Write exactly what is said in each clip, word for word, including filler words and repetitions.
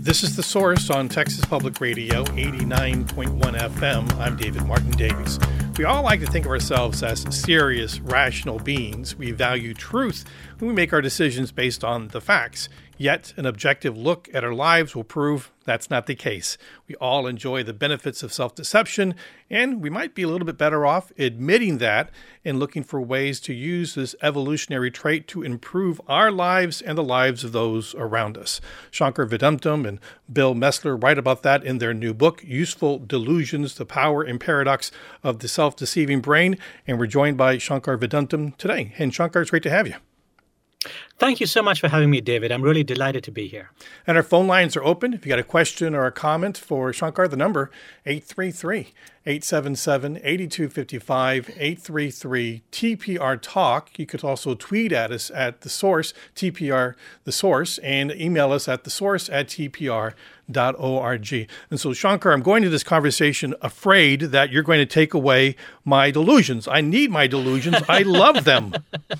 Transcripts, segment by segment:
This is The Source on Texas Public Radio, eighty-nine point one F M. I'm David Martin Davies. We all like to think of ourselves as serious, rational beings. We value truth when we make our decisions based on the facts. Yet, an objective look at our lives will prove that's not the case. We all enjoy the benefits of self-deception, and we might be a little bit better off admitting that and looking for ways to use this evolutionary trait to improve our lives and the lives of those around us. Shankar Vedantam and Bill Messler write about that in their new book, Useful Delusions, The Power and Paradox of the Self-Deceiving Brain, and we're joined by Shankar Vedantam today. And Shankar, it's great to have you. Thank you so much for having me, David. I'm really delighted to be here. And our phone lines are open. If you got a question or a comment for Shankar, the number eight three three, eight seven seven, eight two five five, eight three three T P R Talk. You could also tweet at us at The Source, T P R The Source, and email us at thesource at T P R dot org. And so, Shankar, I'm going to this conversation afraid that you're going to take away my delusions. I need my delusions. I love them.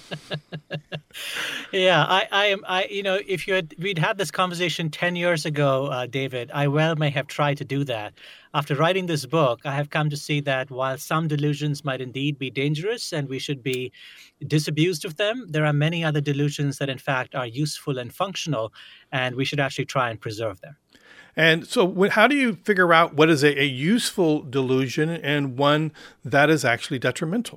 Yeah, I, I am. I, you know, if you had, we'd had this conversation ten years ago, uh, David, I well may have tried to do that. After writing this book, I have come to see that while some delusions might indeed be dangerous and we should be disabused of them, there are many other delusions that, in fact, are useful and functional, and we should actually try and preserve them. And so how do you figure out what is a, a useful delusion and one that is actually detrimental?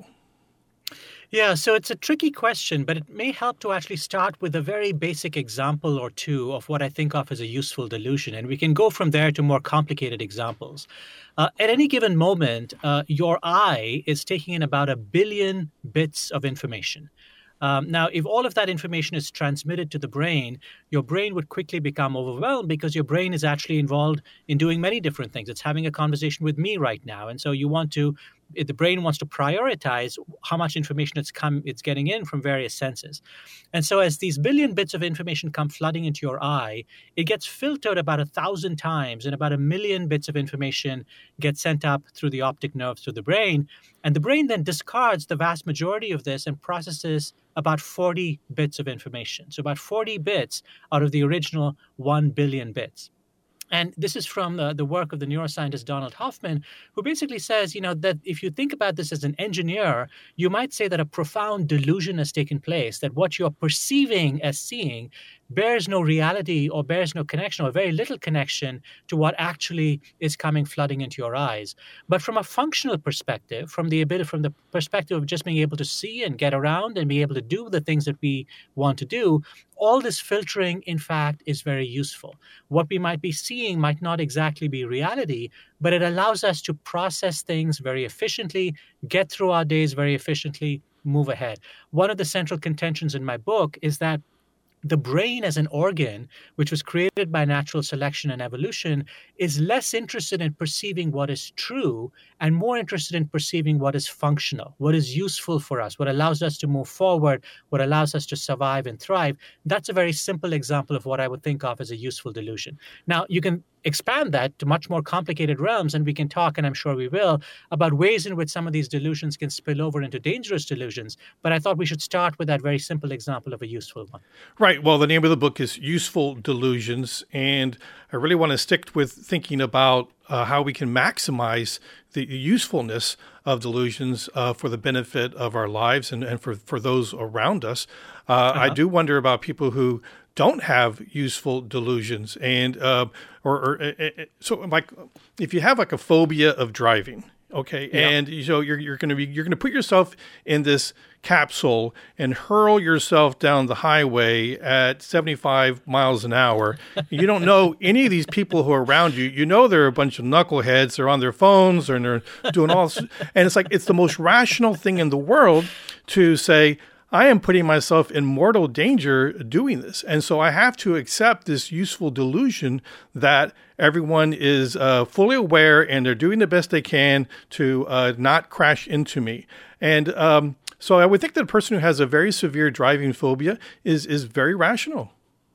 Yeah, so it's a tricky question, but it may help to actually start with a very basic example or two of what I think of as a useful delusion. And we can go from there to more complicated examples. Uh, at any given moment, uh, your eye is taking in about a billion bits of information. Um, now, if all of that information is transmitted to the brain, your brain would quickly become overwhelmed because your brain is actually involved in doing many different things. It's having a conversation with me right now. And so you want to, the brain wants to prioritize how much information it's come, it's getting in from various senses. And so as these billion bits of information come flooding into your eye, it gets filtered about a thousand times, and about a million bits of information get sent up through the optic nerve through the brain. And the brain then discards the vast majority of this and processes about forty bits of information. So about forty bits out of the original one billion bits. And this is from the, the work of the neuroscientist Donald Hoffman, who basically says, you know, that if you think about this as an engineer, you might say that a profound delusion has taken place, that what you're perceiving as seeing bears no reality or bears no connection or very little connection to what actually is coming flooding into your eyes. But from a functional perspective, from the ability, from the perspective of just being able to see and get around and be able to do the things that we want to do, all this filtering, in fact, is very useful. What we might be seeing might not exactly be reality, but it allows us to process things very efficiently, get through our days very efficiently, move ahead. One of the central contentions in my book is that the brain as an organ, which was created by natural selection and evolution, is less interested in perceiving what is true and more interested in perceiving what is functional, what is useful for us, what allows us to move forward, what allows us to survive and thrive. That's a very simple example of what I would think of as a useful delusion. Now, you can expand that to much more complicated realms, and we can talk, and I'm sure we will, about ways in which some of these delusions can spill over into dangerous delusions. But I thought we should start with that very simple example of a useful one. Right. Well, the name of the book is Useful Delusions, and I really want to stick with thinking about uh, how we can maximize the usefulness of delusions uh, for the benefit of our lives and, and for, for those around us. Uh, uh-huh. I do wonder about people who don't have useful delusions, and uh, or, or uh, so like if you have like a phobia of driving, okay, yeah. and so you're you're going to be you're going to put yourself in this capsule and hurl yourself down the highway at seventy-five miles an hour. You don't know any of these people who are around you. You know they're a bunch of knuckleheads. They're on their phones and they're doing all this, and it's like it's the most rational thing in the world to say, I am putting myself in mortal danger doing this. And so I have to accept this useful delusion that everyone is uh, fully aware and they're doing the best they can to uh, not crash into me. And um, so I would think that a person who has a very severe driving phobia is is very rational.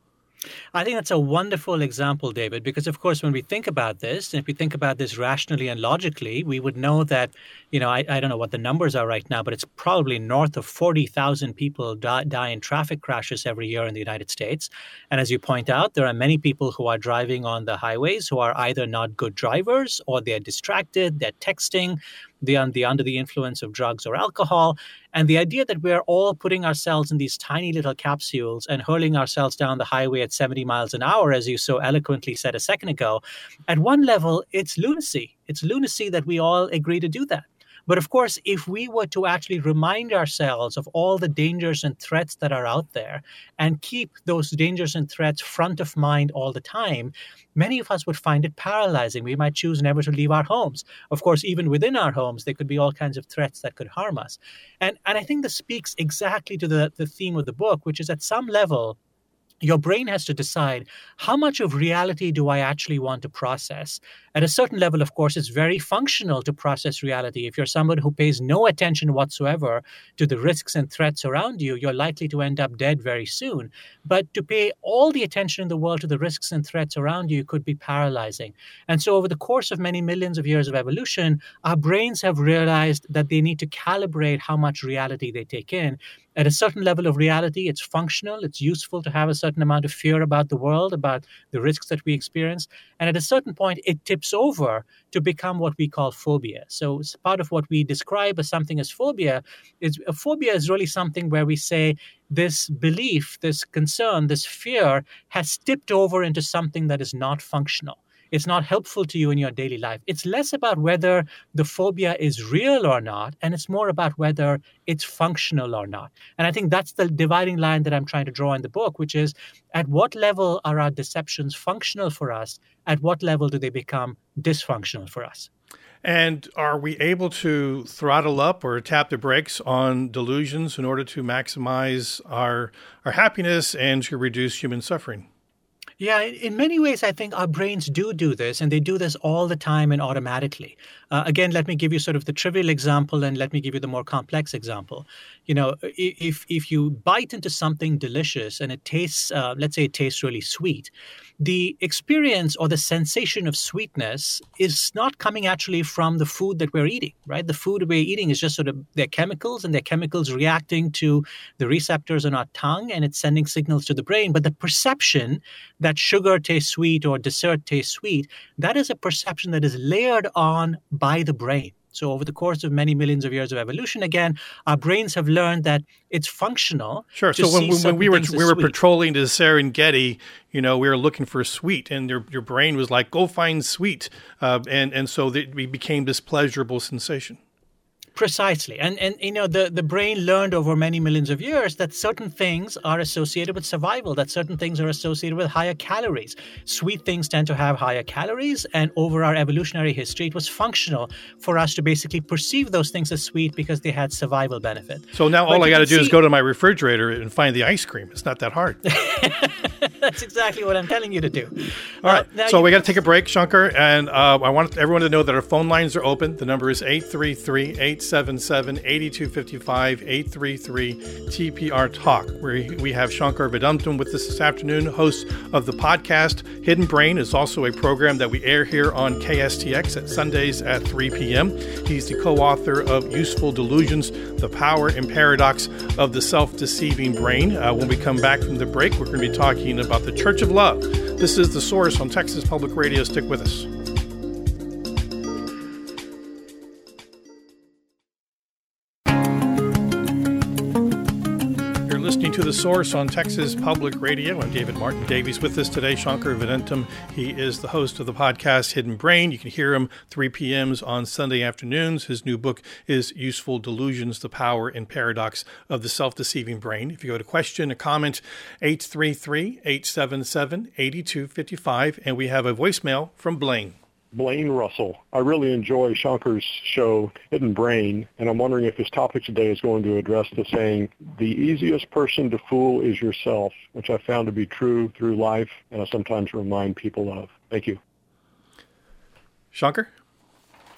I think that's a wonderful example, David, because of course, when we think about this, and if we think about this rationally and logically, we would know that, you know, I, I don't know what the numbers are right now, but it's probably north of forty thousand people die, die in traffic crashes every year in the United States. And as you point out, there are many people who are driving on the highways who are either not good drivers or they're distracted, they're texting, they're under the influence of drugs or alcohol. And the idea that we're all putting ourselves in these tiny little capsules and hurling ourselves down the highway at seventy miles an hour, as you so eloquently said a second ago, at one level, it's lunacy. It's lunacy that we all agree to do that. But of course, if we were to actually remind ourselves of all the dangers and threats that are out there and keep those dangers and threats front of mind all the time, many of us would find it paralyzing. We might choose never to leave our homes. Of course, even within our homes, there could be all kinds of threats that could harm us. And, and I think this speaks exactly to the, the theme of the book, which is at some level, your brain has to decide how much of reality do I actually want to process. At a certain level, of course, it's very functional to process reality. If you're someone who pays no attention whatsoever to the risks and threats around you, you're likely to end up dead very soon. But to pay all the attention in the world to the risks and threats around you could be paralyzing. And so over the course of many millions of years of evolution, our brains have realized that they need to calibrate how much reality they take in. At a certain level of reality, it's functional. It's useful to have a certain amount of fear about the world, about the risks that we experience. And at a certain point, it tips over to become what we call phobia. So part of what we describe as something as phobia is a phobia is really something where we say this belief, this concern, this fear has tipped over into something that is not functional. It's not helpful to you in your daily life. It's less about whether the phobia is real or not, and it's more about whether it's functional or not. And I think that's the dividing line that I'm trying to draw in the book, which is at what level are our deceptions functional for us? At what level do they become dysfunctional for us? And are we able to throttle up or tap the brakes on delusions in order to maximize our, our happiness and to reduce human suffering? Yeah, in many ways, I think our brains do do this, and they do this all the time and automatically. Uh, again, let me give you sort of the trivial example, and let me give you the more complex example. You know, if if you bite into something delicious and it tastes, uh, let's say it tastes really sweet, the experience or the sensation of sweetness is not coming actually from the food that we're eating, right? The food we're eating is just sort of they're chemicals, and they're chemicals reacting to the receptors on our tongue, and it's sending signals to the brain. But the perception that sugar tastes sweet or dessert tastes sweet, that is a perception that is layered on by the brain. So over the course of many millions of years of evolution, again, our brains have learned that it's functional. Sure. So when, when we were we were sweet. patrolling the Serengeti, you know, we were looking for sweet, and your your brain was like, "Go find sweet," uh, and and so it became this pleasurable sensation. Precisely. And, and you know, the, the brain learned over many millions of years that certain things are associated with survival, that certain things are associated with higher calories. Sweet things tend to have higher calories, and over our evolutionary history, it was functional for us to basically perceive those things as sweet because they had survival benefit. So now but all I got to do see... is go to my refrigerator and find the ice cream. It's not that hard. That's exactly what I'm telling you to do. All right. Uh, so you... we got to take a break, Shankar, and uh, I want everyone to know that our phone lines are open. The number is eight three three, eight seven seven, eight two five five, eight three three T P R Talk, where we have Shankar Vedantam with us this afternoon, host of the podcast Hidden Brain. Is also a program that we air here on K S T X at Sundays at three p.m. He's the co-author of Useful Delusions, The Power and Paradox of the Self-Deceiving Brain. Uh, when we come back from the break, we're going to be talking about the Church of Love. This is The Source on Texas Public Radio. Stick with us. Listening to The Source on Texas Public Radio. I'm David Martin Davies. With us today, Shankar Vedantam. He is the host of the podcast Hidden Brain. You can hear him three p.m. on Sunday afternoons. His new book is Useful Delusions, The Power and Paradox of the Self-Deceiving Brain. If you go to question or comment, eight three three, eight seven seven, eight two five five. And we have a voicemail from Blaine. Blaine Russell. I really enjoy Shankar's show, Hidden Brain, and I'm wondering if his topic today is going to address the saying, the easiest person to fool is yourself, which I found to be true through life, and I sometimes remind people of. Thank you. Shankar?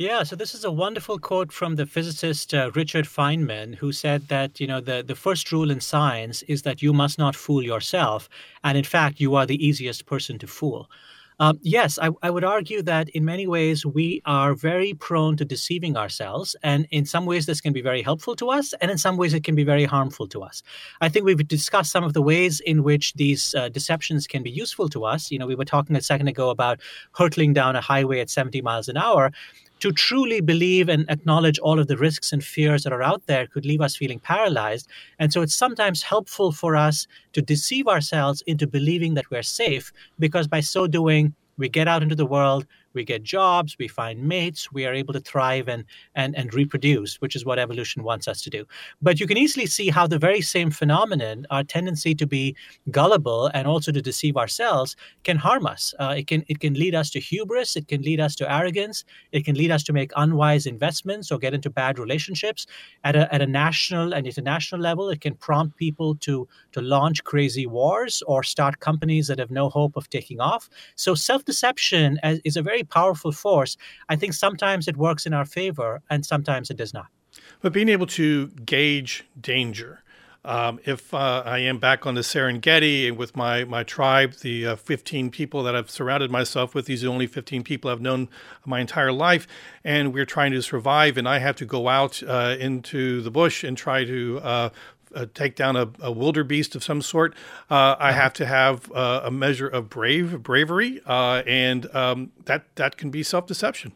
Yeah, so this is a wonderful quote from the physicist uh, Richard Feynman, who said that, you know, the, the first rule in science is that you must not fool yourself. And in fact, you are the easiest person to fool. Um, yes, I, I would argue that in many ways we are very prone to deceiving ourselves. And in some ways, this can be very helpful to us. And in some ways, it can be very harmful to us. I think we've discussed some of the ways in which these uh, deceptions can be useful to us. You know, we were talking a second ago about hurtling down a highway at seventy miles an hour. To truly believe and acknowledge all of the risks and fears that are out there could leave us feeling paralyzed. And so it's sometimes helpful for us to deceive ourselves into believing that we're safe, because by so doing, we get out into the world, we get jobs, we find mates, we are able to thrive and, and, and reproduce, which is what evolution wants us to do. But you can easily see how the very same phenomenon, our tendency to be gullible and also to deceive ourselves, can harm us. Uh, it can it can lead us to hubris, it can lead us to arrogance, it can lead us to make unwise investments or get into bad relationships. At a, at a national and international level, it can prompt people to, to launch crazy wars or start companies that have no hope of taking off. So self-deception is a very powerful force. I think sometimes it works in our favor and sometimes it does not. But being able to gauge danger. Um, if uh, I am back on the Serengeti and with my, my tribe, the uh, fifteen people that I've surrounded myself with, these are the only fifteen people I've known my entire life, and we're trying to survive, and I have to go out uh, into the bush and try to uh, Uh, take down a, a wildebeest of some sort, uh, I have to have uh, a measure of brave bravery, uh, and um, that that can be self-deception.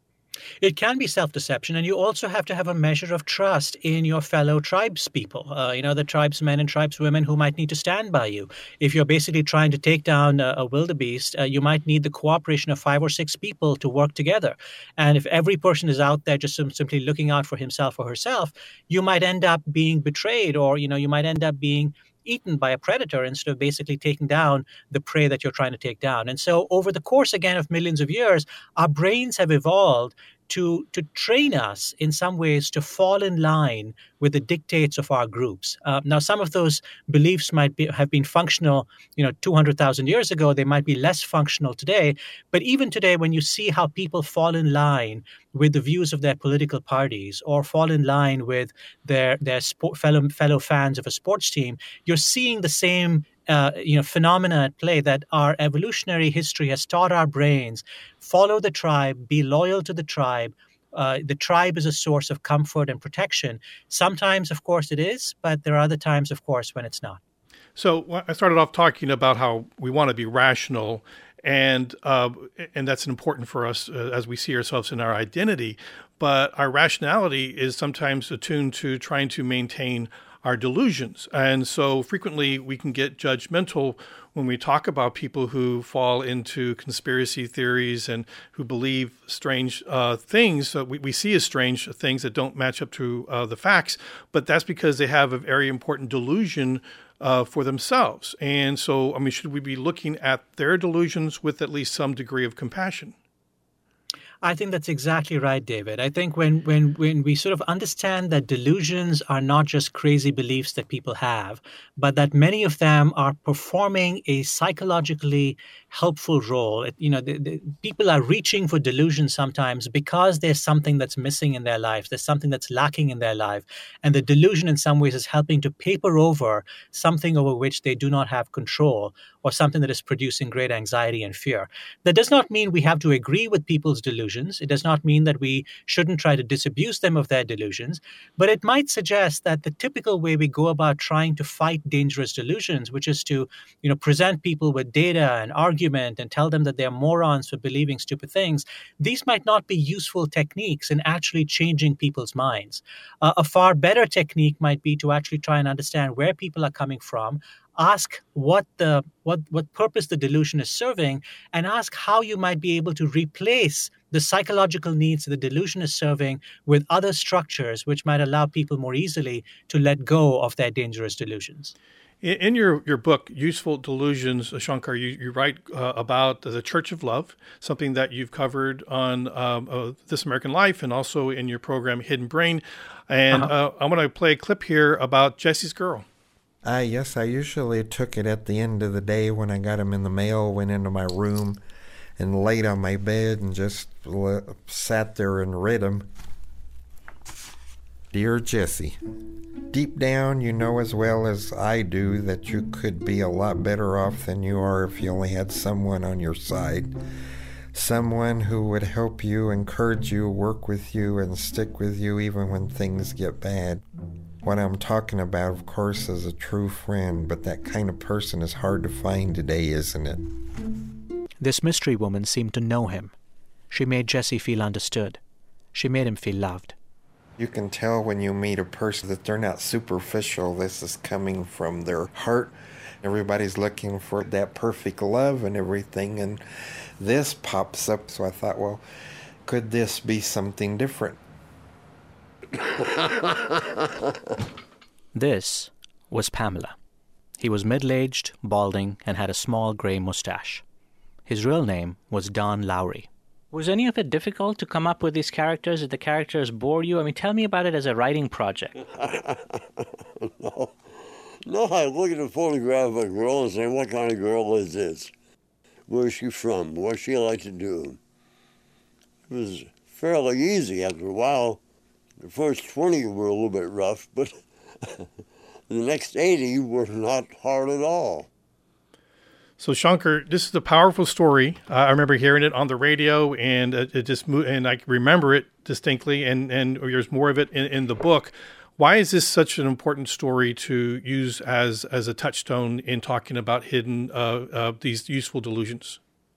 It can be self-deception, and you also have to have a measure of trust in your fellow tribespeople, uh, you know, the tribesmen and tribeswomen who might need to stand by you. If you're basically trying to take down a, a wildebeest, uh, you might need the cooperation of five or six people to work together. And if every person is out there just sim- simply looking out for himself or herself, you might end up being betrayed, or, you know, you might end up being eaten by a predator instead of basically taking down the prey that you're trying to take down. And so over the course, again, of millions of years, our brains have evolved to, to train us in some ways to fall in line with the dictates of our groups. Uh, now, some of those beliefs might be, have been functional, you know, two hundred thousand years ago. They might be less functional today. But even today, when you see how people fall in line with the views of their political parties or fall in line with their, their sport, fellow, fellow fans of a sports team, you're seeing the same Uh, you know, phenomena at play that our evolutionary history has taught our brains: follow the tribe, be loyal to the tribe. Uh, the tribe is a source of comfort and protection. Sometimes, of course, it is, but there are other times, of course, when it's not. So I started off talking about how we want to be rational, and uh, and that's important for us uh, as we see ourselves in our identity. But our rationality is sometimes attuned to trying to maintain our delusions. And so frequently we can get judgmental when we talk about people who fall into conspiracy theories and who believe strange uh, things. So we, we see as strange things that don't match up to uh, the facts, but that's because they have a very important delusion uh, for themselves. And so, I mean, should we be looking at their delusions with at least some degree of compassion? I think that's exactly right, David. I think when, when, when we sort of understand that delusions are not just crazy beliefs that people have, but that many of them are performing a psychologically helpful role. It, you know, the, the, people are reaching for delusions sometimes because there's something that's missing in their life. There's something that's lacking in their life. And the delusion in some ways is helping to paper over something over which they do not have control, or something that is producing great anxiety and fear. That does not mean we have to agree with people's delusions. It does not mean that we shouldn't try to disabuse them of their delusions, but it might suggest that the typical way we go about trying to fight dangerous delusions, which is to, you know, present people with data and argument and tell them that they're morons for believing stupid things, these might not be useful techniques in actually changing people's minds. Uh, a far better technique might be to actually try and understand where people are coming from, ask what the what what purpose the delusion is serving, and ask how you might be able to replace the psychological needs that the delusion is serving with other structures which might allow people more easily to let go of their dangerous delusions. In your, your book, Useful Delusions, Shankar, you, you write uh, about the Church of Love, something that you've covered on um, uh, This American Life and also in your program, Hidden Brain. And uh-huh. uh, I'm going to play a clip here about Jesse's Girl. Uh, yes, I usually took it at the end of the day when I got them in the mail, went into my room, and laid on my bed and just l- sat there and read them. Dear Jesse, deep down you know as well as I do that you could be a lot better off than you are if you only had someone on your side. Someone who would help you, encourage you, work with you, and stick with you even when things get bad. What I'm talking about, of course, is a true friend, but that kind of person is hard to find today, isn't it? This mystery woman seemed to know him. She made Jesse feel understood. She made him feel loved. You can tell when you meet a person that they're not superficial. This is coming from their heart. Everybody's looking for that perfect love and everything, and this pops up. So I thought, well, could this be something different? This was Pamela. He was middle-aged, balding, and had a small gray mustache. His real name was Don Lowry. Was any of it difficult to come up with these characters? Did the characters bore you? I mean, tell me about it as a writing project. no. No, I look at a photograph of a girl and say, what kind of girl is this? Where is she from? What does she like to do? It was fairly easy after a while. The first twenty were a little bit rough, but the next eighty were not hard at all. So Shankar, this is a powerful story. Uh, I remember hearing it on the radio, and it, it just moved, and I remember it distinctly. And and there's more of it in, in the book. Why is this such an important story to use as as a touchstone in talking about hidden uh, uh, these useful delusions?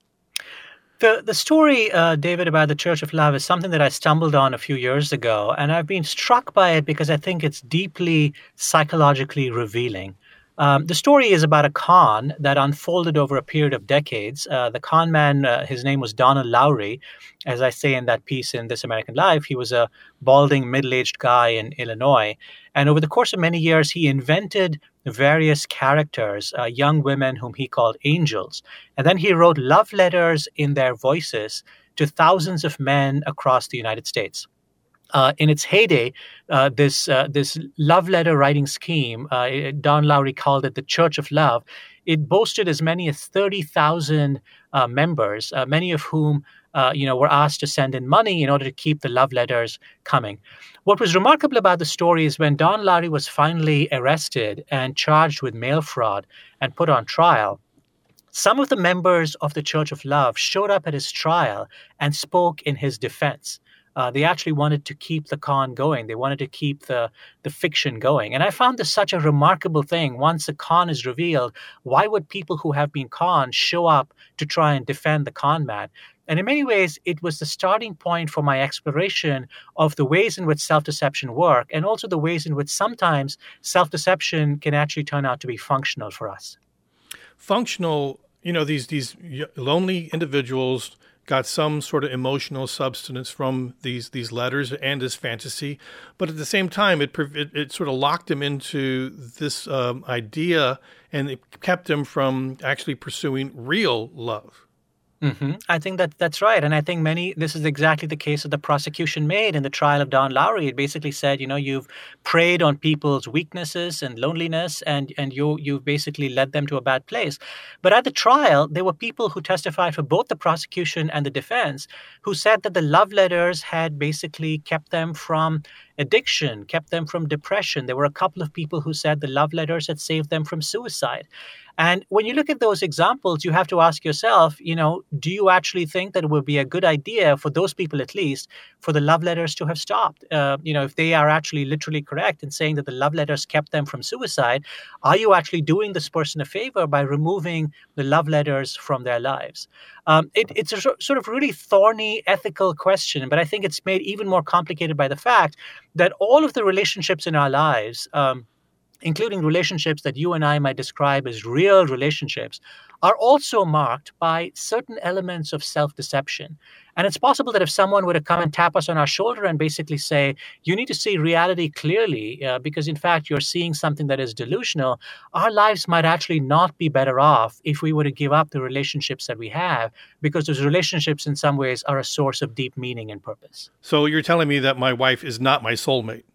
The the story, uh, David, about the Church of Love is something that I stumbled on a few years ago, and I've been struck by it because I think it's deeply psychologically revealing. Um, the story is about a con that unfolded over a period of decades. Uh, the con man, uh, his name was Donald Lowry. As I say in that piece in This American Life, he was a balding, middle-aged guy in Illinois. And over the course of many years, he invented various characters, uh, young women whom he called angels. And then he wrote love letters in their voices to thousands of men across the United States. Uh, in its heyday, uh, this uh, this love letter writing scheme, uh, Don Lowry called it the Church of Love. It boasted as many as thirty thousand uh, members, uh, many of whom uh, you know were asked to send in money in order to keep the love letters coming. What was remarkable about the story is when Don Lowry was finally arrested and charged with mail fraud and put on trial, some of the members of the Church of Love showed up at his trial and spoke in his defense. Uh, they actually wanted to keep the con going. They wanted to keep the, the fiction going. And I found this such a remarkable thing. Once a con is revealed, why would people who have been conned show up to try and defend the con man? And in many ways, it was the starting point for my exploration of the ways in which self-deception work, and also the ways in which sometimes self-deception can actually turn out to be functional for us. Functional, you know, these these lonely individuals got some sort of emotional substance from these these letters and this fantasy, but at the same time, it it, it sort of locked them into this um, idea, and it kept them from actually pursuing real love. Mm-hmm. I think that that's right. And I think many, this is exactly the case that the prosecution made in the trial of Don Lowry. It basically said, you know, you've preyed on people's weaknesses and loneliness, and, and you, you've basically led them to a bad place. But at the trial, there were people who testified for both the prosecution and the defense who said that the love letters had basically kept them from addiction, kept them from depression. There were a couple of people who said the love letters had saved them from suicide. And when you look at those examples, you have to ask yourself, you know, do you actually think that it would be a good idea for those people, at least, for the love letters to have stopped? Uh, you know, if they are actually literally correct in saying that the love letters kept them from suicide, are you actually doing this person a favor by removing the love letters from their lives? Um, it, it's a sort of really thorny ethical question, but I think it's made even more complicated by the fact that all of the relationships in our lives, um, including relationships that you and I might describe as real relationships, are also marked by certain elements of self-deception. And it's possible that if someone were to come and tap us on our shoulder and basically say, you need to see reality clearly uh, because, in fact, you're seeing something that is delusional, our lives might actually not be better off if we were to give up the relationships that we have, because those relationships in some ways are a source of deep meaning and purpose. So you're telling me that my wife is not my soulmate?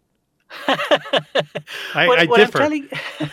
I, what, I what differ. I'm telling,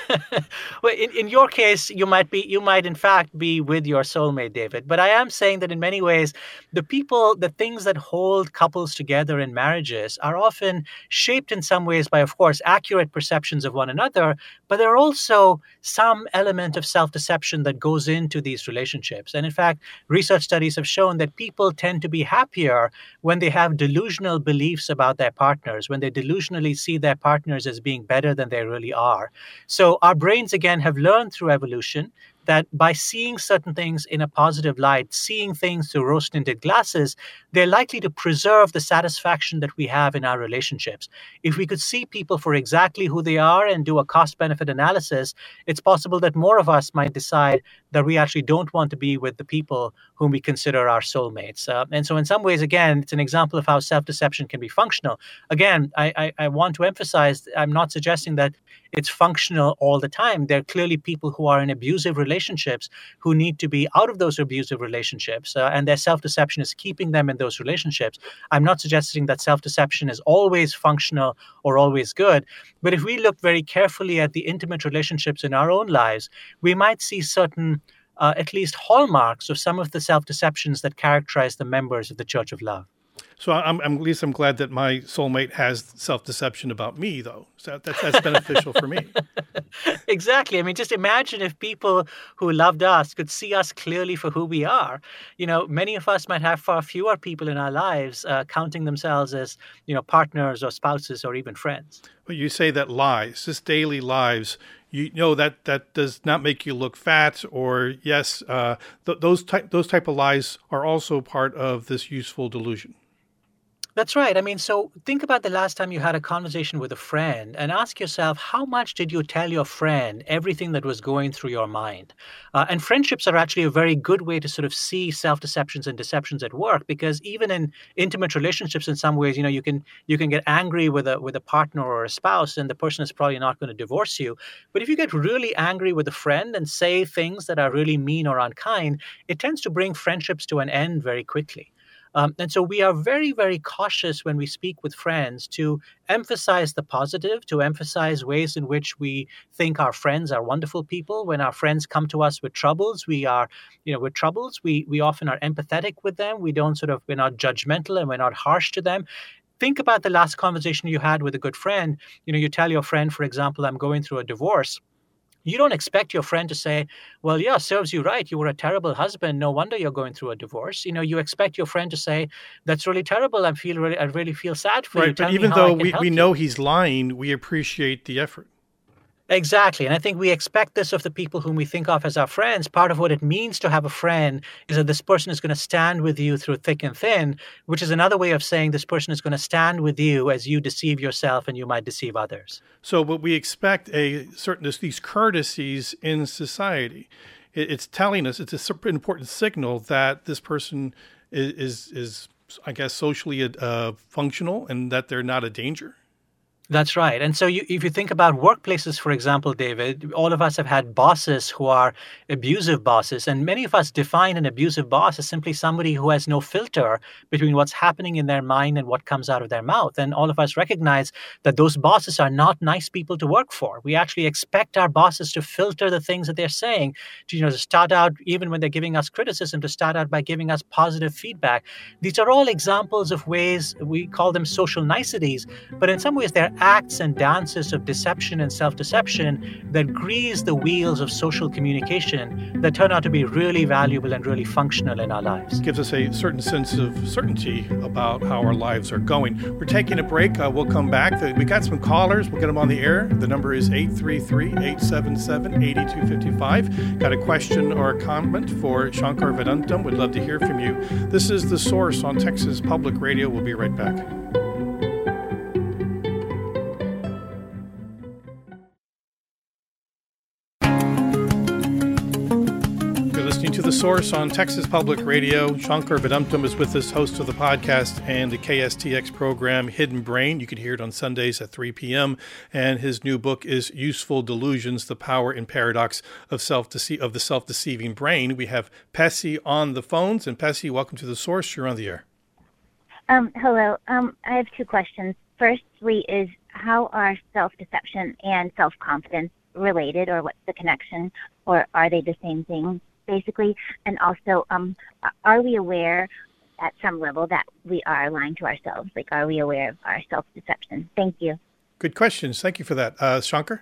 well, in, in your case, you might be, you might in fact be with your soulmate, David. But I am saying that in many ways, the people, the things that hold couples together in marriages are often shaped in some ways by, of course, accurate perceptions of one another. But there are also some element of self-deception that goes into these relationships. And in fact, research studies have shown that people tend to be happier when they have delusional beliefs about their partners, when they delusionally see their partners as being better than they really are. So our brains, again, have learned through evolution that by seeing certain things in a positive light, seeing things through rose-tinted glasses, they're likely to preserve the satisfaction that we have in our relationships. If we could see people for exactly who they are and do a cost-benefit analysis, it's possible that more of us might decide that we actually don't want to be with the people whom we consider our soulmates. Uh, and so in some ways, again, it's an example of how self-deception can be functional. Again, I, I, I want to emphasize, I'm not suggesting that it's functional all the time. There are clearly people who are in abusive relationships who need to be out of those abusive relationships, uh, and their self-deception is keeping them in those relationships. I'm not suggesting that self-deception is always functional or always good, but if we look very carefully at the intimate relationships in our own lives, we might see certain, uh, at least hallmarks of some of the self-deceptions that characterize the members of the Church of Love. So I'm, I'm at least I'm glad that my soulmate has self-deception about me, though. So that's, that's beneficial for me. Exactly. I mean, just imagine if people who loved us could see us clearly for who we are. You know, many of us might have far fewer people in our lives uh, counting themselves as, you know, partners or spouses or even friends. But you say that lies, just daily lives, you know, that, that does not make you look fat, or yes, uh, th- those type those type of lies are also part of this useful delusion. That's right. I mean, so think about the last time you had a conversation with a friend and ask yourself, how much did you tell your friend everything that was going through your mind? Uh, and friendships are actually a very good way to sort of see self-deceptions and deceptions at work, because even in intimate relationships, in some ways, you know, you can you can get angry with a with a partner or a spouse, and the person is probably not going to divorce you. But if you get really angry with a friend and say things that are really mean or unkind, it tends to bring friendships to an end very quickly. Um, and so we are very, very cautious when we speak with friends to emphasize the positive, to emphasize ways in which we think our friends are wonderful people. When our friends come to us with troubles, we are, you know, with troubles, we we often are empathetic with them. We don't sort of, we're not judgmental and we're not harsh to them. Think about the last conversation you had with a good friend. You know, you tell your friend, for example, I'm going through a divorce. You don't expect your friend to say, well, yeah, serves you right. You were a terrible husband. No wonder you're going through a divorce. You know, you expect your friend to say, that's really terrible. I feel really, I really feel sad for right, you. But Tell even me how though I can we, help we you. know he's lying, we appreciate the effort. Exactly. And I think we expect this of the people whom we think of as our friends. Part of what it means to have a friend is that this person is going to stand with you through thick and thin, which is another way of saying this person is going to stand with you as you deceive yourself and you might deceive others. So, but we expect a certain, these courtesies in society. It, it's telling us, it's an important signal that this person is, is, is I guess, socially uh, functional and that they're not a danger. That's right. And so you, if you think about workplaces, for example, David, all of us have had bosses who are abusive bosses. And many of us define an abusive boss as simply somebody who has no filter between what's happening in their mind and what comes out of their mouth. And all of us recognize that those bosses are not nice people to work for. We actually expect our bosses to filter the things that they're saying, to, you know, to start out, even when they're giving us criticism, to start out by giving us positive feedback. These are all examples of ways, we call them social niceties, but in some ways they're acts and dances of deception and self-deception that grease the wheels of social communication that turn out to be really valuable and really functional in our lives. It gives us a certain sense of certainty about how our lives are going. We're taking a break. Uh, we'll come back. We got some callers. We'll get them on the air. The number is eight three three, eight seven seven, eight two five five. Got a question or a comment for Shankar Vedantam? We'd love to hear from you. This is The Source on Texas Public Radio. We'll be right back. To The Source on Texas Public Radio. Shankar Vedantam is with us, host of the podcast and the K S T X program Hidden Brain. You can hear it on Sundays at three p.m. And his new book is Useful Delusions, The Power and Paradox of Self of the Self-Deceiving Brain. We have Pessy on the phones. And Pessy, welcome to The Source. You're on the air. Um, hello. Um, I have two questions. Firstly is, how are self-deception and self-confidence related, or what's the connection, or are they the same thing, basically? And also, um, are we aware at some level that we are lying to ourselves? Like, are we aware of our self-deception? Thank you. Good questions. Thank you for that. Uh, Shankar?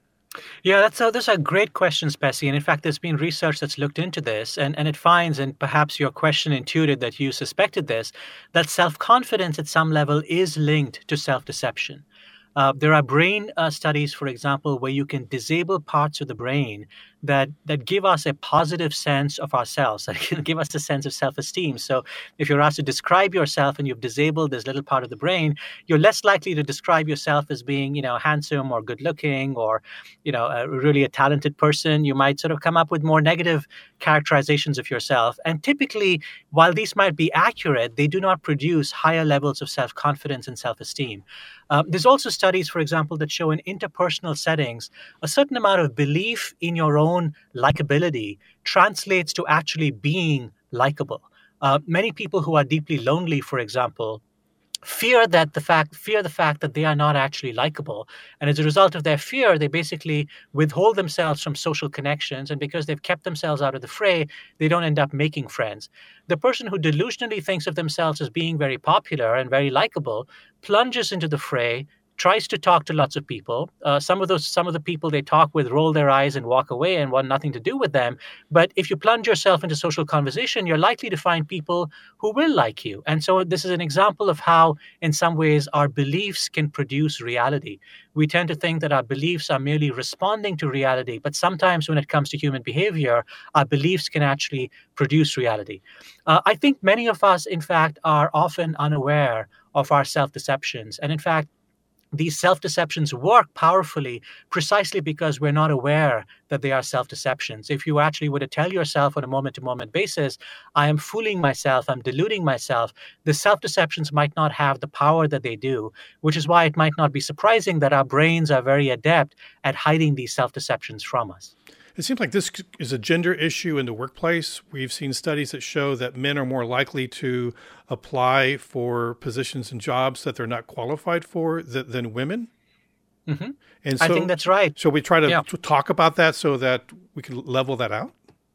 Yeah, that's a, those are great questions, Bessie. And in fact, there's been research that's looked into this, and, and it finds, and perhaps your question intuited that you suspected this, that self-confidence at some level is linked to self-deception. Uh, there are brain uh, studies, for example, where you can disable parts of the brain that that give us a positive sense of ourselves, that can give us a sense of self-esteem. So if you're asked to describe yourself and you've disabled this little part of the brain, you're less likely to describe yourself as being, you know, handsome or good-looking or, you know, a, really a talented person. You might sort of come up with more negative characterizations of yourself. And typically, while these might be accurate, they do not produce higher levels of self-confidence and self-esteem. Um, there's also studies, for example, that show in interpersonal settings, a certain amount of belief in your own likability translates to actually being likable. Uh, many people who are deeply lonely, for example, fear that the fact fear the fact that they are not actually likable, and as a result of their fear, they basically withhold themselves from social connections, and because they've kept themselves out of the fray, they don't end up making friends. The person who delusionally thinks of themselves as being very popular and very likable plunges into the fray, tries to talk to lots of people. Uh, some of those, some of the people they talk with roll their eyes and walk away and want nothing to do with them. But if you plunge yourself into social conversation, you're likely to find people who will like you. And so this is an example of how, in some ways, our beliefs can produce reality. We tend to think that our beliefs are merely responding to reality, but sometimes when it comes to human behavior, our beliefs can actually produce reality. Uh, I think many of us, in fact, are often unaware of our self-deceptions. And in fact, these self-deceptions work powerfully precisely because we're not aware that they are self-deceptions. If you actually were to tell yourself on a moment-to-moment basis, I am fooling myself, I'm deluding myself, the self-deceptions might not have the power that they do, which is why it might not be surprising that our brains are very adept at hiding these self-deceptions from us. It seems like this is a gender issue in the workplace. We've seen studies that show that men are more likely to apply for positions and jobs that they're not qualified for th- than women. Mm-hmm. And so, I think that's right. So we try to, yeah. to talk about that so that we can level that out.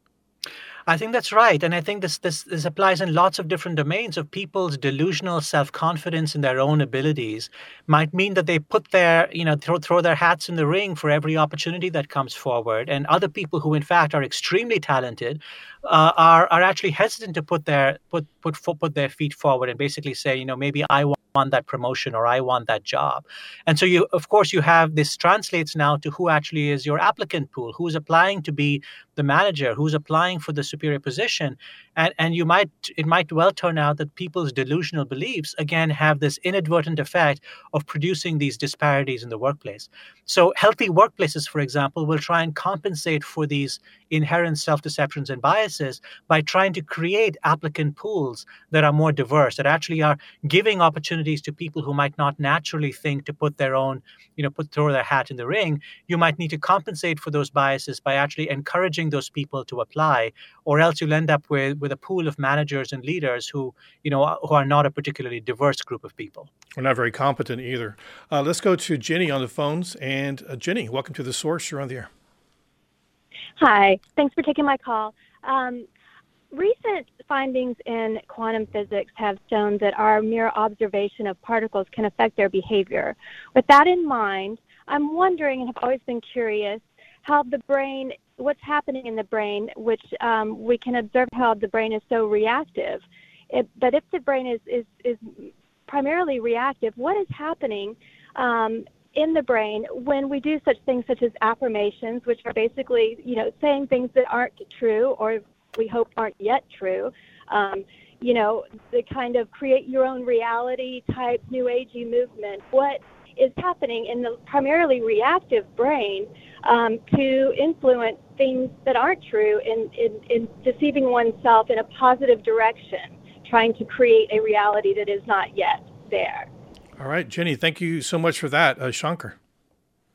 I think that's right. And I think this, this this applies in lots of different domains of people's delusional self-confidence in their own abilities might mean that they put their, you know, throw, throw their hats in the ring for every opportunity that comes forward. And other people who, in fact, are extremely talented uh, are are actually hesitant to put their put put put their feet forward and basically say, you know, maybe I want want that promotion or I want that job. And so you, of course, you have this translates now to who actually is your applicant pool, who's applying to be the manager, who's applying for the superior position. And, and you might, it might well turn out that people's delusional beliefs, again, have this inadvertent effect of producing these disparities in the workplace. So healthy workplaces, for example, will try and compensate for these inherent self-deceptions and biases by trying to create applicant pools that are more diverse, that actually are giving opportunities to people who might not naturally think to put their own, you know, put throw their hat in the ring. You might need to compensate for those biases by actually encouraging those people to apply, or else you'll end up with, with a pool of managers and leaders who, you know, who are not a particularly diverse group of people. We're not very competent either. Uh, let's go to Jenny on the phones. And uh, Jenny, welcome to The Source. You're on the air. Hi. Thanks for taking my call. Um, recent findings in quantum physics have shown that our mere observation of particles can affect their behavior. With that in mind, I'm wondering, and have always been curious, how the brain, what's happening in the brain, which um, we can observe how the brain is so reactive. It, but if the brain is, is, is primarily reactive, what is happening um, in the brain when we do such things such as affirmations, which are basically, you know, saying things that aren't true or we hope aren't yet true, um, you know, the kind of create your own reality type new agey movement. What is happening in the primarily reactive brain um, to influence things that aren't true in, in, in deceiving oneself in a positive direction, trying to create a reality that is not yet there? All right, Jenny, thank you so much for that. Uh, Shankar.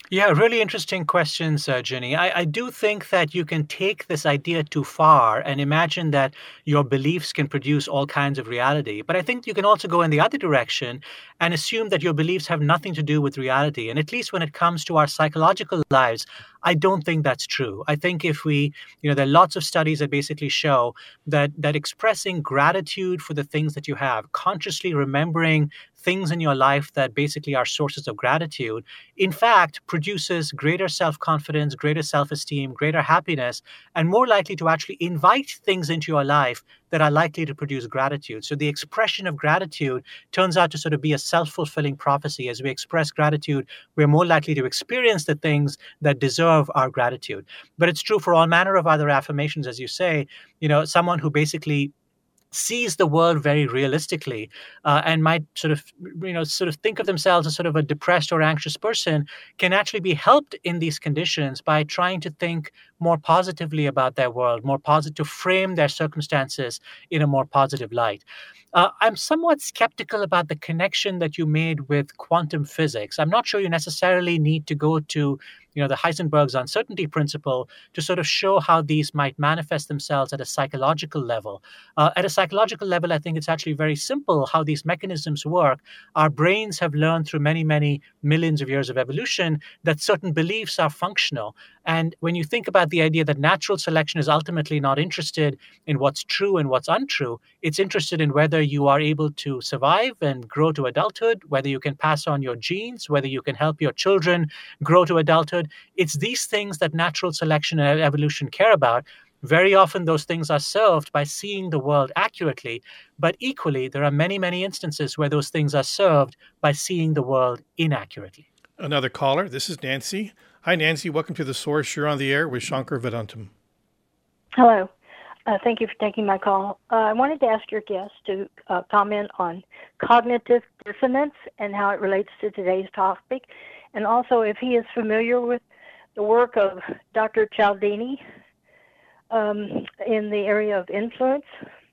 Yeah, really interesting questions, uh, Ginny. I, I do think that you can take this idea too far and imagine that your beliefs can produce all kinds of reality. But I think you can also go in the other direction and assume that your beliefs have nothing to do with reality. And at least when it comes to our psychological lives, I don't think that's true. I think if we, you know, there are lots of studies that basically show that that expressing gratitude for the things that you have, consciously remembering things in your life that basically are sources of gratitude, in fact, produces greater self-confidence, greater self-esteem, greater happiness, and more likely to actually invite things into your life that are likely to produce gratitude. So the expression of gratitude turns out to sort of be a self-fulfilling prophecy. As we express gratitude, we're more likely to experience the things that deserve our gratitude. But it's true for all manner of other affirmations, as you say. You know, someone who basically sees the world very realistically uh, and might sort of, you know, sort of think of themselves as sort of a depressed or anxious person can actually be helped in these conditions by trying to think more positively about their world, more positive, to frame their circumstances in a more positive light. Uh, I'm somewhat skeptical about the connection that you made with quantum physics. I'm not sure you necessarily need to go to, you know, the Heisenberg's uncertainty principle to sort of show how these might manifest themselves at a psychological level. Uh, at a psychological level, I think it's actually very simple how these mechanisms work. Our brains have learned through many, many millions of years of evolution that certain beliefs are functional. And when you think about the idea that natural selection is ultimately not interested in what's true and what's untrue, it's interested in whether you are able to survive and grow to adulthood, whether you can pass on your genes, whether you can help your children grow to adulthood. It's these things that natural selection and evolution care about. Very often those things are served by seeing the world accurately, but equally there are many, many instances where those things are served by seeing the world inaccurately. Another caller. This is Nancy. Hi, Nancy. Welcome to The Source. You're on the air with Shankar Vedantam. Hello. Uh, thank you for taking my call. Uh, I wanted to ask your guest to uh, comment on cognitive dissonance and how it relates to today's topic, and also if he is familiar with the work of Doctor Cialdini um, in the area of influence.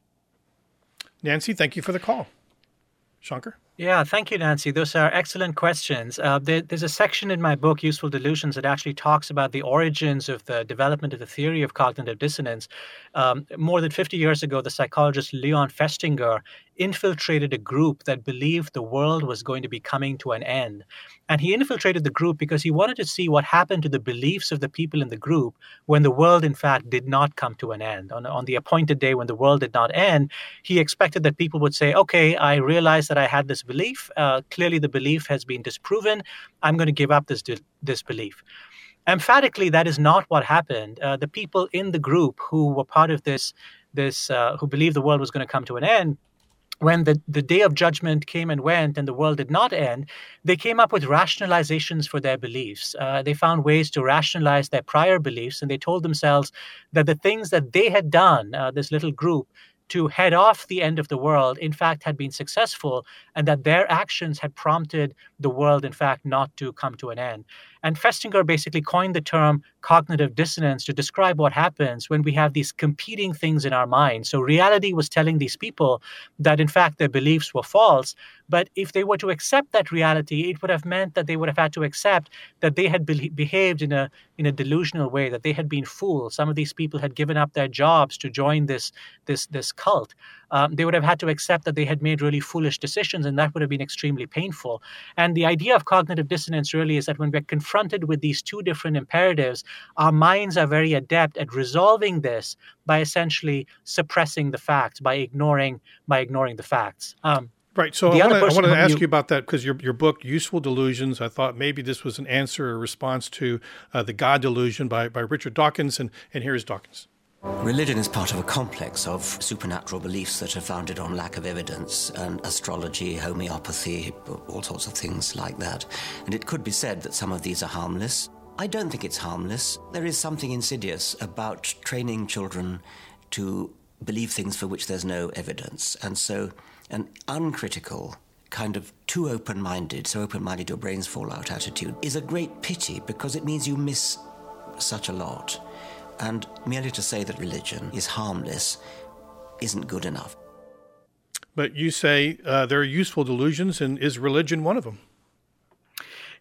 Nancy, thank you for the call. Shankar? Yeah, thank you, Nancy. Those are excellent questions. Uh, there, there's a section in my book, Useful Delusions, that actually talks about the origins of the development of the theory of cognitive dissonance. Um, more than fifty years ago, the psychologist Leon Festinger infiltrated a group that believed the world was going to be coming to an end. And he infiltrated the group because he wanted to see what happened to the beliefs of the people in the group when the world, in fact, did not come to an end. On, on the appointed day when the world did not end, he expected that people would say, okay, I realize that I had this belief. Uh, clearly, the belief has been disproven. I'm going to give up this, this belief. Emphatically, that is not what happened. Uh, the people in the group who were part of this, this uh, who believed the world was going to come to an end, when the, the day of judgment came and went and the world did not end, they came up with rationalizations for their beliefs. Uh, they found ways to rationalize their prior beliefs, and they told themselves that the things that they had done, uh, this little group, to head off the end of the world, in fact, had been successful, and that their actions had prompted the world, in fact, not to come to an end. And Festinger basically coined the term cognitive dissonance to describe what happens when we have these competing things in our mind. So reality was telling these people that, in fact, their beliefs were false. But if they were to accept that reality, it would have meant that they would have had to accept that they had be- behaved in a in a delusional way, that they had been fooled. Some of these people had given up their jobs to join this this this cult. Um, they would have had to accept that they had made really foolish decisions, and that would have been extremely painful. And the idea of cognitive dissonance really is that when we're confronted with these two different imperatives, our minds are very adept at resolving this by essentially suppressing the facts, by ignoring by ignoring the facts. Um, Right. So I want to ask you, you about that because your your book, Useful Delusions, I thought maybe this was an answer or response to uh, the God Delusion by, by Richard Dawkins. And, and here is Dawkins. Religion is part of a complex of supernatural beliefs that are founded on lack of evidence, and astrology, homeopathy, all sorts of things like that. And it could be said that some of these are harmless. I don't think it's harmless. There is something insidious about training children to believe things for which there's no evidence. And so an uncritical, kind of too open-minded, so open-minded your brains fall out attitude is a great pity because it means you miss such a lot. And merely to say that religion is harmless isn't good enough. But you say uh, there are useful delusions, and is religion one of them?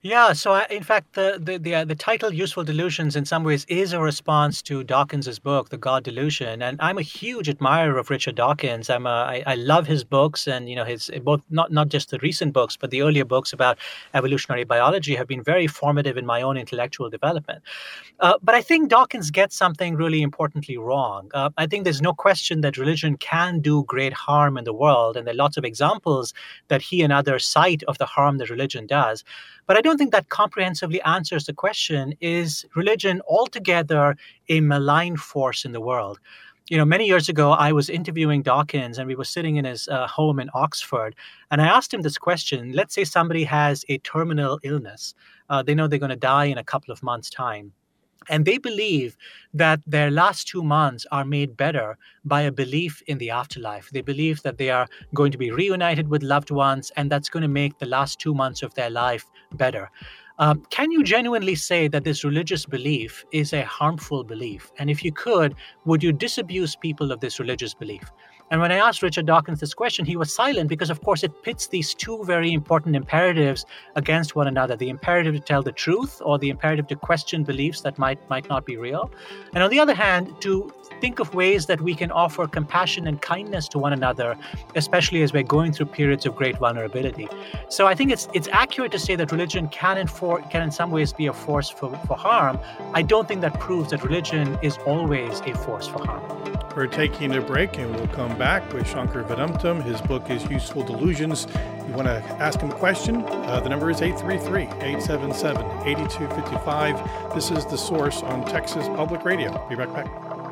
Yeah, so I, in fact, the the the, uh, the title "Useful Delusions" in some ways is a response to Dawkins's book, "The God Delusion," and I'm a huge admirer of Richard Dawkins. I'm a, I, I love his books, and you know his both not not just the recent books, but the earlier books about evolutionary biology have been very formative in my own intellectual development. Uh, but I think Dawkins gets something really importantly wrong. Uh, I think there's no question that religion can do great harm in the world, and there are lots of examples that he and others cite of the harm that religion does. But I don't think that comprehensively answers the question, is religion altogether a malign force in the world? You know, many years ago, I was interviewing Dawkins, and we were sitting in his uh, home in Oxford, and I asked him this question. Let's say somebody has a terminal illness. Uh, they know they're going to die in a couple of months' time. And they believe that their last two months are made better by a belief in the afterlife. They believe that they are going to be reunited with loved ones, and that's going to make the last two months of their life better. Um, can you genuinely say that this religious belief is a harmful belief? And if you could, would you disabuse people of this religious belief? And when I asked Richard Dawkins this question, he was silent because, of course, it pits these two very important imperatives against one another, the imperative to tell the truth or the imperative to question beliefs that might, might not be real. And on the other hand, to think of ways that we can offer compassion and kindness to one another, especially as we're going through periods of great vulnerability. So I think it's it's accurate to say that religion can, infor- can in some ways be a force for, for harm. I don't think that proves that religion is always a force for harm. We're taking a break, and we'll come back with Shankar Vedantam. His book is Useful Delusions. You want to ask him a question? Uh, the number is eight three three, eight seven seven, eight two five five. This is The Source on Texas Public Radio. Be right back.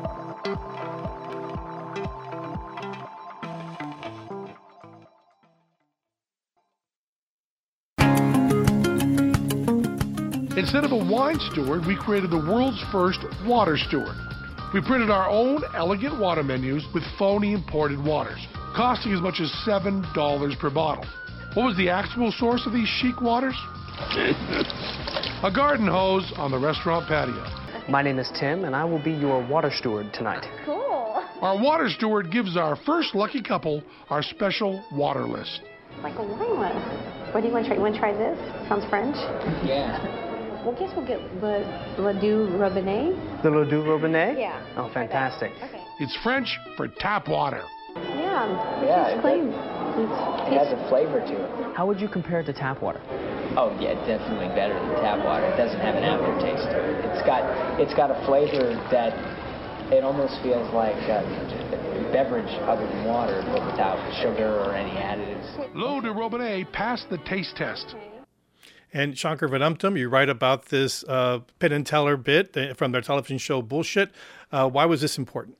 Instead of a wine steward, we created the world's first water steward. We printed our own elegant water menus with phony imported waters, costing as much as seven dollars per bottle. What was the actual source of these chic waters? A garden hose on the restaurant patio. My name is Tim, and I will be your water steward tonight. Cool. Our water steward gives our first lucky couple our special water list. Like a wine list. What do you want to try? You want to try this? Sounds French? Yeah. Well, guess we'll get Le, Le Doux Robinet. The Le Doux Robinet? Yeah. Oh, fantastic. Okay. It's French for tap water. Yeah. Yeah, It's clean. It has a flavor to it. How would you compare it to tap water? Oh yeah, definitely better than tap water. It doesn't have an aftertaste to it. It's got it's got a flavor that it almost feels like a beverage other than water, but without sugar or any additives. L'eau de Robinet passed the taste test. And Shankar Vedantam, you write about this uh, Penn and Teller bit from their television show Bullshit. Uh, why was this important?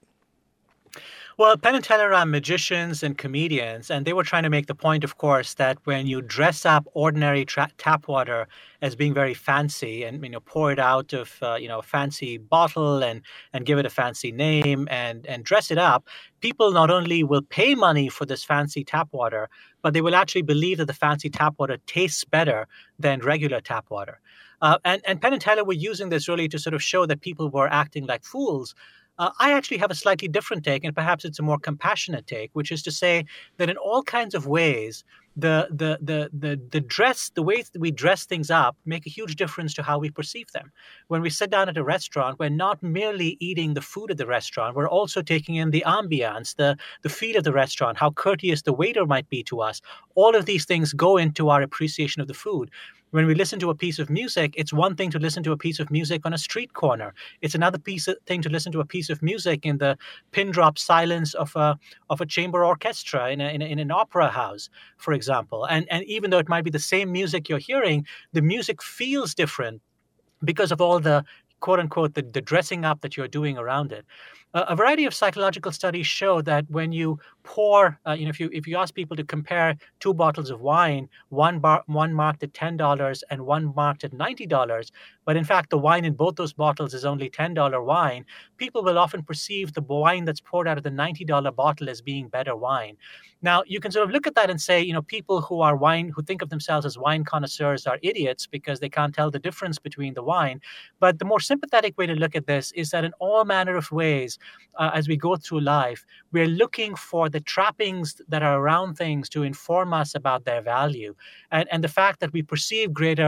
Well, Penn and Teller are magicians and comedians, and they were trying to make the point, of course, that when you dress up ordinary tra- tap water as being very fancy and, you know, pour it out of, uh, you know, a fancy bottle and and give it a fancy name and and dress it up, people not only will pay money for this fancy tap water, but they will actually believe that the fancy tap water tastes better than regular tap water. Uh, and, and Penn and Teller were using this really to sort of show that people were acting like fools. Uh, I actually have a slightly different take, and perhaps it's a more compassionate take, which is to say that in all kinds of ways, the the the the the dress, the ways that we dress things up, make a huge difference to how we perceive them. When we sit down at a restaurant, we're not merely eating the food at the restaurant; we're also taking in the ambiance, the the feel of the restaurant, how courteous the waiter might be to us. All of these things go into our appreciation of the food. When we listen to a piece of music, it's one thing to listen to a piece of music on a street corner. It's another piece of, thing to listen to a piece of music in the pin drop silence of a of a chamber orchestra in a, in, a, in an opera house, for example. And and even though it might be the same music you're hearing, the music feels different because of all the quote unquote the, the dressing up that you're doing around it. Uh, a variety of psychological studies show that when you pour, uh, you know, if you if you ask people to compare two bottles of wine, one bar, one marked at ten dollars and one marked at ninety dollars, but in fact the wine in both those bottles is only ten dollar wine, people will often perceive the wine that's poured out of the ninety dollar bottle as being better wine. Now, you can sort of look at that and say, you know, people who are wine, who think of themselves as wine connoisseurs are idiots because they can't tell the difference between the wine. But the more sympathetic way to look at this is that in all manner of ways, uh, as we go through life, we're looking for the trappings that are around things to inform us about their value. And, and the fact that we perceive greater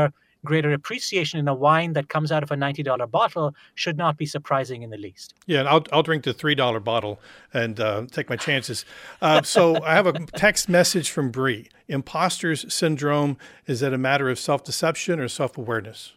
greater appreciation in a wine that comes out of a ninety dollars bottle should not be surprising in the least. Yeah, and I'll, I'll drink the three dollars bottle and uh, take my chances. Uh, so I have a text message from Bree. Imposter syndrome, is that a matter of self-deception or self-awareness?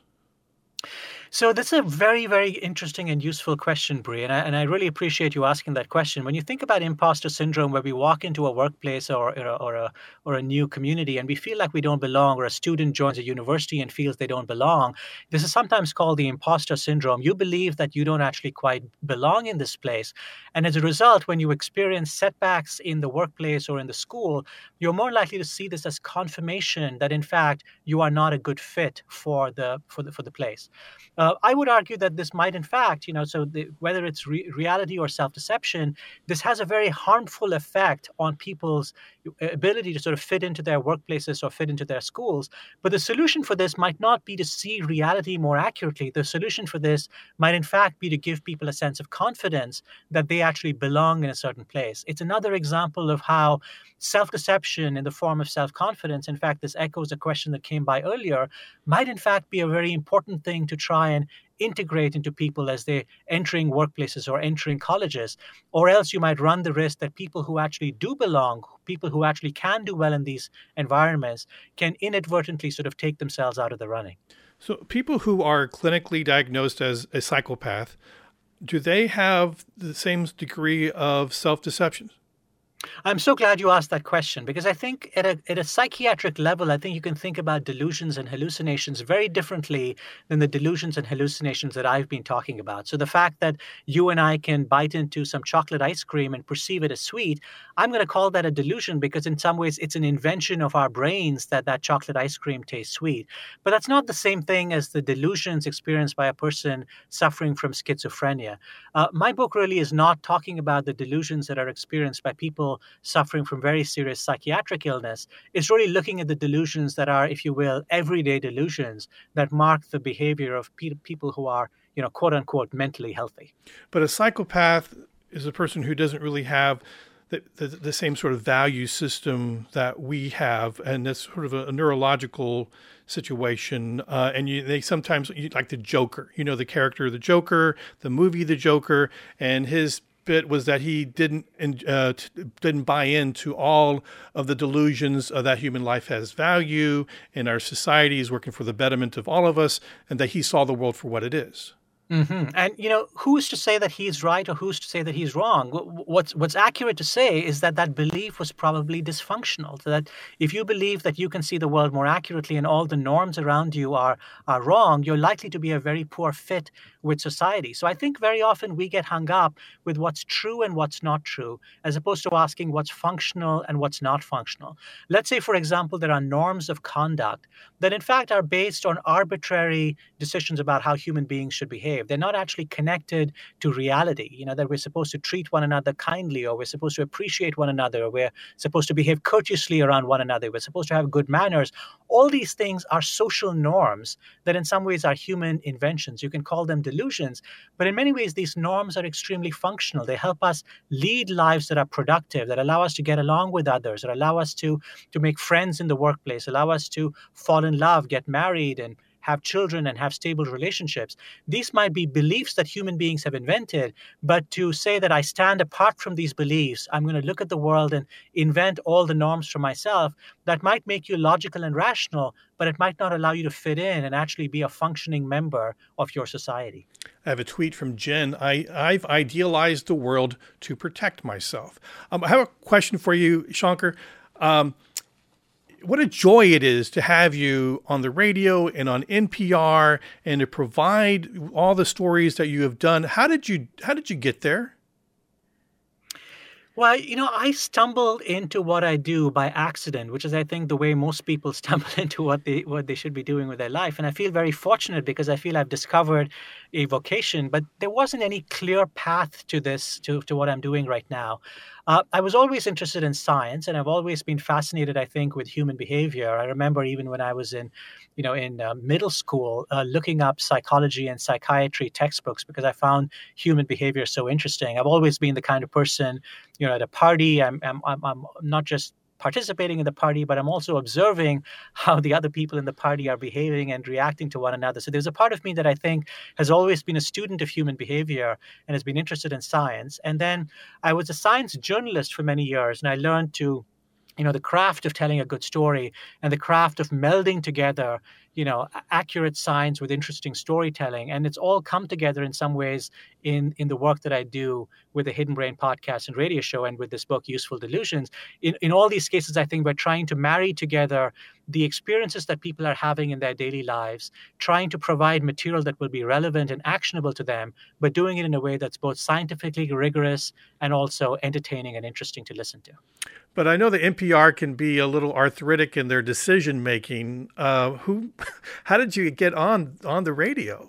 So that's a very, very interesting and useful question, Bree, and I, and I really appreciate you asking that question. When you think about imposter syndrome, where we walk into a workplace or, or, or, a, or a new community and we feel like we don't belong, or a student joins a university and feels they don't belong, this is sometimes called the imposter syndrome. You believe that you don't actually quite belong in this place. And as a result, when you experience setbacks in the workplace or in the school, you're more likely to see this as confirmation that, in fact, you are not a good fit for the for the, for the place. Uh, I would argue that this might, in fact, you know, so the, whether it's re- reality or self-deception, this has a very harmful effect on people's ability to sort of fit into their workplaces or fit into their schools. But the solution for this might not be to see reality more accurately. The solution for this might, in fact, be to give people a sense of confidence that they actually belong in a certain place. It's another example of how self-deception in the form of self-confidence, in fact, this echoes a question that came by earlier, might, in fact, be a very important thing to try and integrate into people as they're entering workplaces or entering colleges. Or else you might run the risk that people who actually do belong, people who actually can do well in these environments, can inadvertently sort of take themselves out of the running. So people who are clinically diagnosed as a psychopath, do they have the same degree of self-deception? I'm so glad you asked that question, because I think at a at a psychiatric level, I think you can think about delusions and hallucinations very differently than the delusions and hallucinations that I've been talking about. So the fact that you and I can bite into some chocolate ice cream and perceive it as sweet, I'm going to call that a delusion, because in some ways it's an invention of our brains that that chocolate ice cream tastes sweet. But that's not the same thing as the delusions experienced by a person suffering from schizophrenia. Uh, my book really is not talking about the delusions that are experienced by people suffering from very serious psychiatric illness. It's really looking at the delusions that are, if you will, everyday delusions that mark the behavior of pe- people who are, you know, quote unquote, mentally healthy. But a psychopath is a person who doesn't really have the, the, the same sort of value system that we have, and that's sort of a, a neurological situation. Uh, and you, they sometimes, like the Joker, you know, the character, the Joker, the movie, the Joker, and his bit was that he didn't uh, t- didn't buy into all of the delusions uh, that human life has value and our society is working for the betterment of all of us, and that he saw the world for what it is. Mm-hmm. And, you know, who's to say that he's right or who's to say that he's wrong? What's what's accurate to say is that that belief was probably dysfunctional. So that if you believe that you can see the world more accurately and all the norms around you are, are wrong, you're likely to be a very poor fit with society. So I think very often we get hung up with what's true and what's not true, as opposed to asking what's functional and what's not functional. Let's say, for example, there are norms of conduct that in fact are based on arbitrary decisions about how human beings should behave. They're not actually connected to reality, you know, that we're supposed to treat one another kindly, or we're supposed to appreciate one another, or we're supposed to behave courteously around one another, we're supposed to have good manners. All these things are social norms that in some ways are human inventions. You can call them delusions, but in many ways, these norms are extremely functional. They help us lead lives that are productive, that allow us to get along with others, that allow us to, to make friends in the workplace, allow us to fall in love, get married, and have children and have stable relationships. These might be beliefs that human beings have invented, but to say that I stand apart from these beliefs, I'm going to look at the world and invent all the norms for myself, that might make you logical and rational, but it might not allow you to fit in and actually be a functioning member of your society. I have a tweet from Jen. I, I've idealized the world to protect myself. Um, I have a question for you, Shankar. Um, What a joy it is to have you on the radio and on N P R and to provide all the stories that you have done. How did you how did you get there? Well, you know, I stumbled into what I do by accident, which is, I think, the way most people stumble into what they what they should be doing with their life. And I feel very fortunate because I feel I've discovered a vocation, but there wasn't any clear path to this, to, to what I'm doing right now. Uh, I was always interested in science, and I've always been fascinated, I think, with human behavior. I remember even when I was in, you know, in uh, middle school, uh, looking up psychology and psychiatry textbooks because I found human behavior so interesting. I've always been the kind of person, you know, at a party, I'm, I'm, I'm, I'm not just participating in the party, but I'm also observing how the other people in the party are behaving and reacting to one another. So there's a part of me that I think has always been a student of human behavior and has been interested in science. And then I was a science journalist for many years, and I learned to you know, the craft of telling a good story and the craft of melding together, you know, accurate science with interesting storytelling. And it's all come together in some ways in, in the work that I do with the Hidden Brain podcast and radio show and with this book, Useful Delusions. In, in all these cases, I think we're trying to marry together the experiences that people are having in their daily lives, trying to provide material that will be relevant and actionable to them, but doing it in a way that's both scientifically rigorous and also entertaining and interesting to listen to. But I know the N P R can be a little arthritic in their decision making. Uh, who, how did you get on on the radio?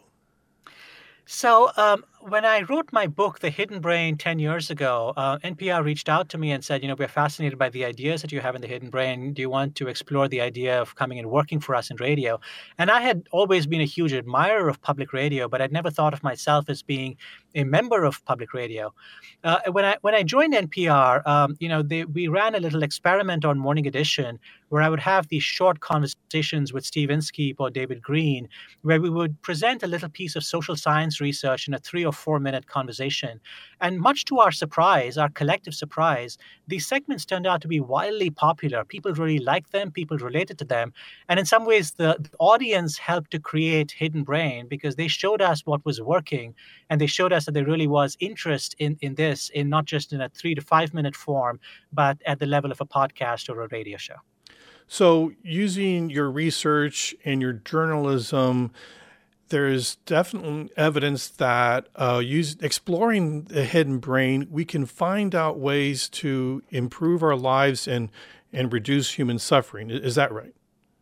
So um, when I wrote my book, The Hidden Brain, ten years ago, uh, N P R reached out to me and said, you know, we're fascinated by the ideas that you have in The Hidden Brain. Do you want to explore the idea of coming and working for us in radio? And I had always been a huge admirer of public radio, but I'd never thought of myself as being a member of public radio. Uh, when I when I joined N P R, um, you know, they, we ran a little experiment on Morning Edition where I would have these short conversations with Steve Inskeep or David Green, where we would present a little piece of social science research in a three or four minute conversation. And much to our surprise, our collective surprise, these segments turned out to be wildly popular. People really liked them. People related to them. And in some ways, the, the audience helped to create Hidden Brain because they showed us what was working. And they showed us that there really was interest in, in this, in not just in a three to five minute form, but at the level of a podcast or a radio show. So using your research and your journalism, there's definitely evidence that uh, use, exploring the hidden brain, we can find out ways to improve our lives and, and reduce human suffering. Is that right?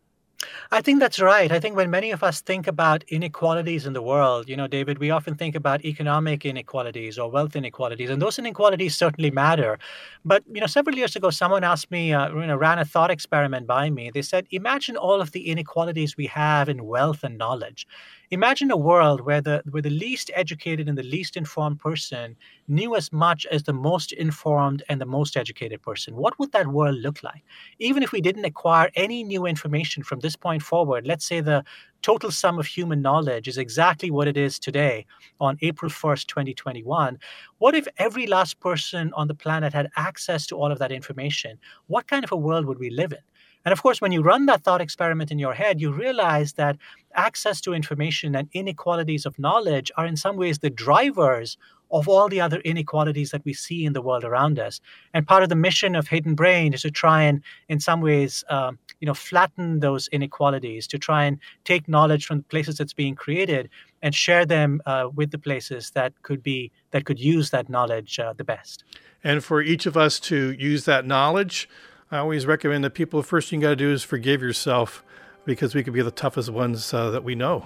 I think that's right. I think when many of us think about inequalities in the world, you know, David, we often think about economic inequalities or wealth inequalities, and those inequalities certainly matter. But, you know, several years ago, someone asked me, uh, you know, ran a thought experiment by me. They said, imagine all of the inequalities we have in wealth and knowledge. Imagine a world where the where the least educated and the least informed person knew as much as the most informed and the most educated person. What would that world look like? Even if we didn't acquire any new information from this point forward, let's say the total sum of human knowledge is exactly what it is today on April first, twenty twenty-one. What if every last person on the planet had access to all of that information? What kind of a world would we live in? And of course, when you run that thought experiment in your head, you realize that access to information and inequalities of knowledge are in some ways the drivers of all the other inequalities that we see in the world around us. And part of the mission of Hidden Brain is to try and, in some ways, um, you know, flatten those inequalities, to try and take knowledge from the places that's being created and share them uh, with the places that could be that could use that knowledge uh, the best. And for each of us to use that knowledge, I always recommend that people, the first thing you got to do is forgive yourself, because we could be the toughest ones uh, that we know.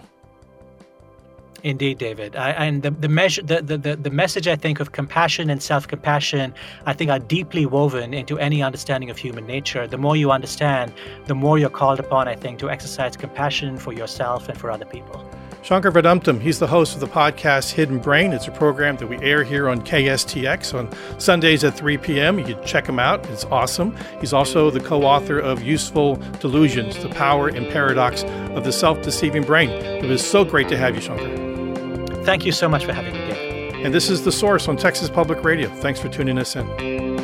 Indeed, David. I, and the the, measure, the, the the message, I think, of compassion and self-compassion, I think, are deeply woven into any understanding of human nature. The more you understand, the more you're called upon, I think, to exercise compassion for yourself and for other people. Shankar Vedantam, he's the host of the podcast Hidden Brain. It's a program that we air here on K S T X on Sundays at three p.m. You can check him out. It's awesome. He's also the co-author of Useful Delusions, The Power and Paradox of the Self-Deceiving Brain. It was so great to have you, Shankar. Thank you so much for having me, David. And this is The Source on Texas Public Radio. Thanks for tuning us in.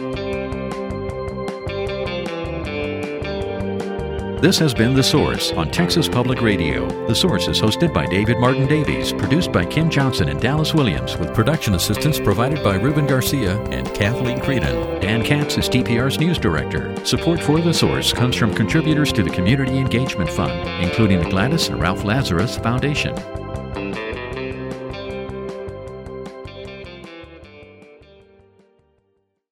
This has been The Source on Texas Public Radio. The Source is hosted by David Martin Davies, produced by Kim Johnson and Dallas Williams, with production assistance provided by Ruben Garcia and Kathleen Creedon. Dan Katz is T P R's news director. Support for The Source comes from contributors to the Community Engagement Fund, including the Gladys and Ralph Lazarus Foundation.